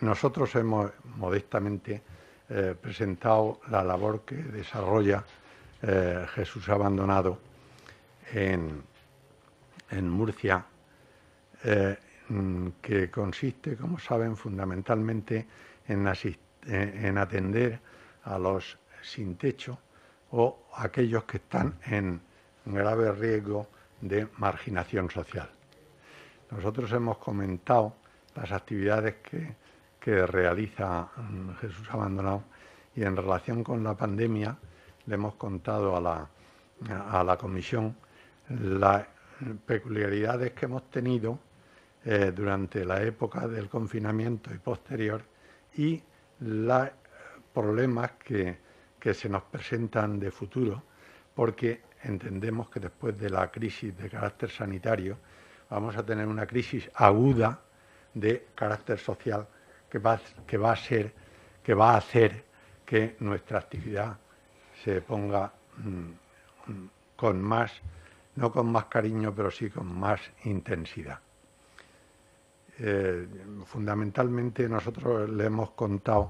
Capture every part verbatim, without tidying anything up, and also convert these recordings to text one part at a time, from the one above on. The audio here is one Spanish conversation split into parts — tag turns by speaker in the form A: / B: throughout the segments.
A: nosotros hemos modestamente eh, presentado la labor que desarrolla eh, Jesús Abandonado en, en Murcia, eh, que consiste, como saben, fundamentalmente en, en atender a los sin techo o aquellos que están en grave riesgo de marginación social. Nosotros hemos comentado las actividades que, que realiza Jesús Abandonado y en relación con la pandemia le hemos contado a la, a la comisión las peculiaridades que hemos tenido eh, durante la época del confinamiento y posterior y los problemas que, que se nos presentan de futuro, porque entendemos que después de la crisis de carácter sanitario vamos a tener una crisis aguda de carácter social que va, que va a ser, que va a hacer que nuestra actividad se ponga mmm, con más, no con más cariño, pero sí con más intensidad. Eh, fundamentalmente nosotros le hemos contado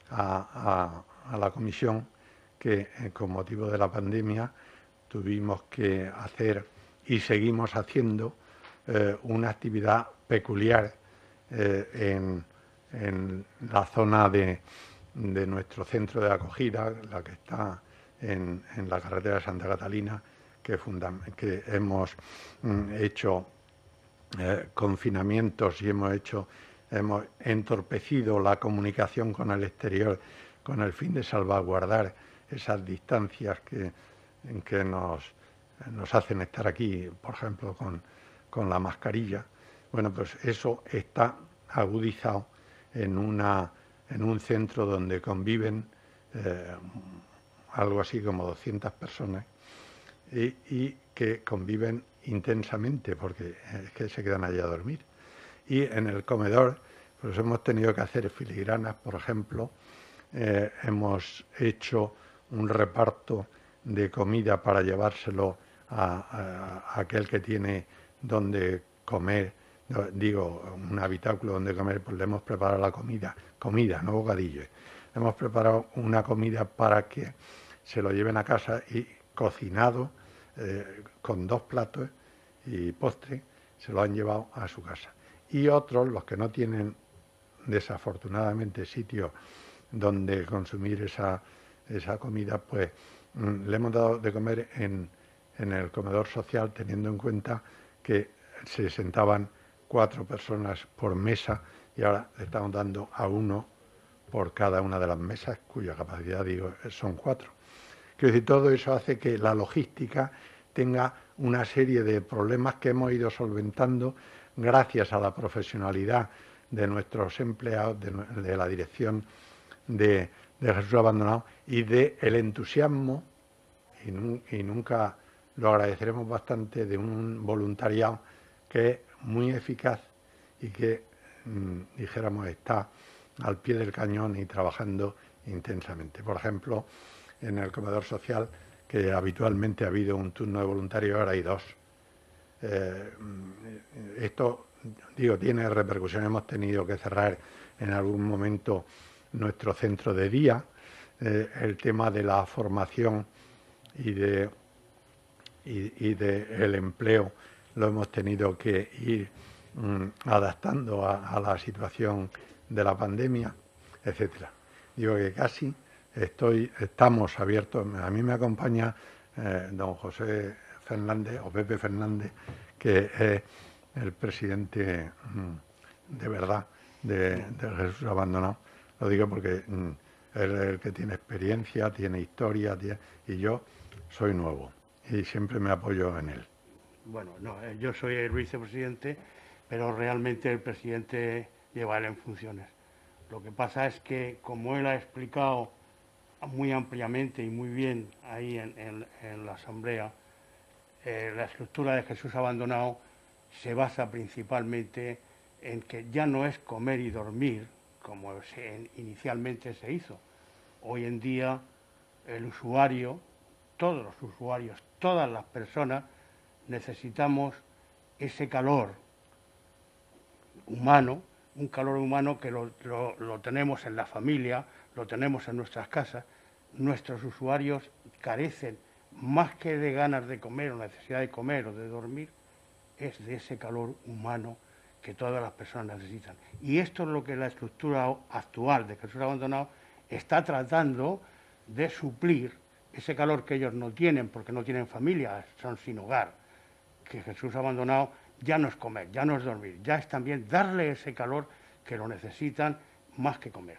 A: a, a, a la comisión que eh, con motivo de la pandemia tuvimos que hacer y seguimos haciendo eh, una actividad peculiar eh, en, en la zona de, de nuestro centro de acogida, la que está en, en la carretera de Santa Catalina, que, que hemos mm, hecho eh, confinamientos y hemos hecho, hemos entorpecido la comunicación con el exterior con el fin de salvaguardar esas distancias que, en que nos, nos hacen estar aquí, por ejemplo, con, con la mascarilla. Bueno, pues eso está agudizado en, una, en un centro donde conviven eh, algo así como doscientas personas y, y que conviven intensamente porque es que se quedan allí a dormir. Y en el comedor pues hemos tenido que hacer filigranas, por ejemplo, eh, hemos hecho un reparto de comida para llevárselo a, a, a aquel que tiene donde comer, no, digo, un habitáculo donde comer, pues le hemos preparado la comida, comida, no bocadillos. Le hemos preparado una comida para que se lo lleven a casa y cocinado eh, con dos platos y postre, se lo han llevado a su casa. Y otros, los que no tienen desafortunadamente sitio donde consumir esa, esa comida, pues mmm, le hemos dado de comer en, en el comedor social, teniendo en cuenta que se sentaban cuatro personas por mesa y ahora le estamos dando a uno por cada una de las mesas, cuya capacidad, digo, son cuatro. Quiero decir, todo eso hace que la logística tenga una serie de problemas que hemos ido solventando gracias a la profesionalidad de nuestros empleados, de, de la dirección de, de Jesús Abandonado y del entusiasmo, y, nu y nunca lo agradeceremos bastante, de un voluntariado que es muy eficaz y que, mmm, dijéramos, está al pie del cañón y trabajando intensamente. Por ejemplo, en el comedor social, que habitualmente ha habido un turno de voluntarios, ahora hay dos. Eh, esto, digo, tiene repercusión. Hemos tenido que cerrar en algún momento nuestro centro de día. Eh, el tema de la formación y de y, y de el empleo lo hemos tenido que ir mmm, adaptando a, a la situación de la pandemia, etcétera. Digo que casi estoy, estamos abiertos. A mí me acompaña eh, don José Fernández, o Pepe Fernández, que es el presidente mmm, de verdad de, de Jesús Abandonado. Lo digo porque mmm, él es el que tiene experiencia, tiene historia, tiene, y yo soy nuevo y siempre me apoyo en él.
B: Bueno, no, yo soy el vicepresidente, pero realmente el presidente lleva él en funciones. Lo que pasa es que, como él ha explicado muy ampliamente y muy bien ahí en, en, en la asamblea, eh, la estructura de Jesús Abandonado se basa principalmente en que ya no es comer y dormir como se, inicialmente se hizo. Hoy en día el usuario, todos los usuarios, todas las personas necesitamos ese calor humano un calor humano que lo, lo, lo tenemos en la familia, lo tenemos en nuestras casas. Nuestros usuarios carecen, más que de ganas de comer o necesidad de comer o de dormir, es de ese calor humano que todas las personas necesitan. Y esto es lo que la estructura actual de Jesús Abandonado está tratando de suplir, ese calor que ellos no tienen porque no tienen familia, son sin hogar, que Jesús Abandonado ya no es comer, ya no es dormir, ya es también darle ese calor que lo necesitan más que comer.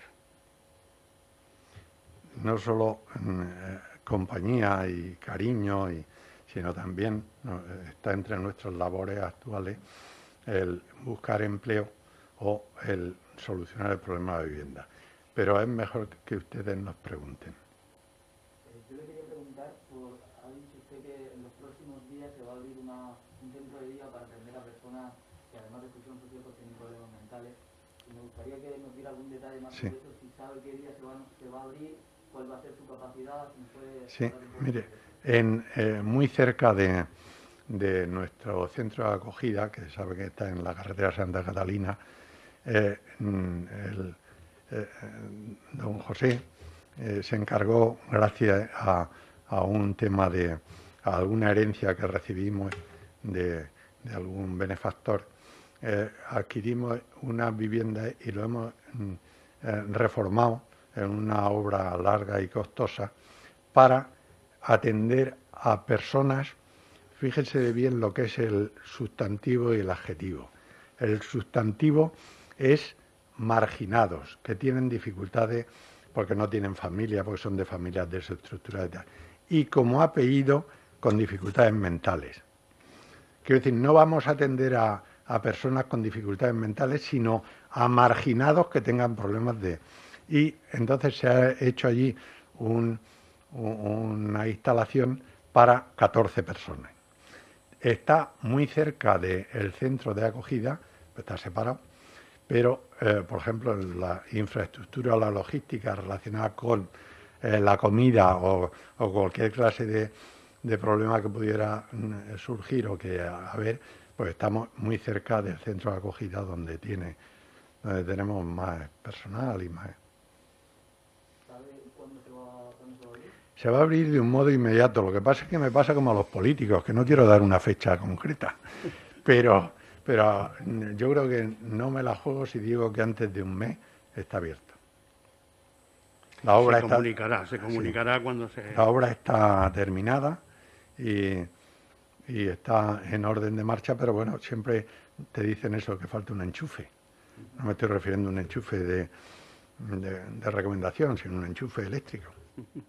A: No solo eh, compañía y cariño, y, sino también ¿no? está entre nuestras labores actuales el buscar empleo o el solucionar el problema de vivienda. Pero es mejor que ustedes nos pregunten.
C: Eh, yo le quería preguntar, por, ha dicho usted que en los próximos días se va a abrir una, un centro de día para atender a personas que además de exclusión social pues tienen problemas mentales. Y me gustaría que nos diera algún detalle más sí. sobre eso, si sabe qué día se va, se va a abrir, cuál va a ser su capacidad. Si puede
A: sí, mire, en, eh, muy cerca de, de nuestro centro de acogida, que sabe que está en la carretera Santa Catalina, eh, el, eh, don José eh, se encargó, gracias a, a un tema de a alguna herencia que recibimos de, de algún benefactor, eh, adquirimos una vivienda y lo hemos eh, reformado en una obra larga y costosa para atender a personas. Fíjense bien lo que es el sustantivo y el adjetivo. El sustantivo es marginados, que tienen dificultades porque no tienen familia, porque son de familias desestructuradas y tal. Y como apellido, con dificultades mentales. Quiero decir, no vamos a atender a, a personas con dificultades mentales, sino a marginados que tengan problemas de... Y entonces se ha hecho allí un, un, una instalación para catorce personas. Está muy cerca del centro de acogida, está separado, pero, eh, por ejemplo, la infraestructura o la logística relacionada con eh, la comida o, o cualquier clase de, de problema que pudiera mm, surgir o que haber, pues estamos muy cerca del centro de acogida donde, tiene, donde tenemos más personal y más...
C: ¿Sabe cuándo se va, cuándo se va a abrir?
A: Se va a abrir de un modo inmediato. Lo que pasa es que me pasa como a los políticos, que no quiero dar una fecha concreta, pero, pero yo creo que no me la juego si digo que antes de un mes está abierto. La obra
B: se comunicará, está, se comunicará sí, cuando se...
A: La obra está terminada y, y está en orden de marcha, pero bueno, siempre te dicen eso, que falta un enchufe. No me estoy refiriendo a un enchufe de, de, de recomendación, sino un enchufe eléctrico.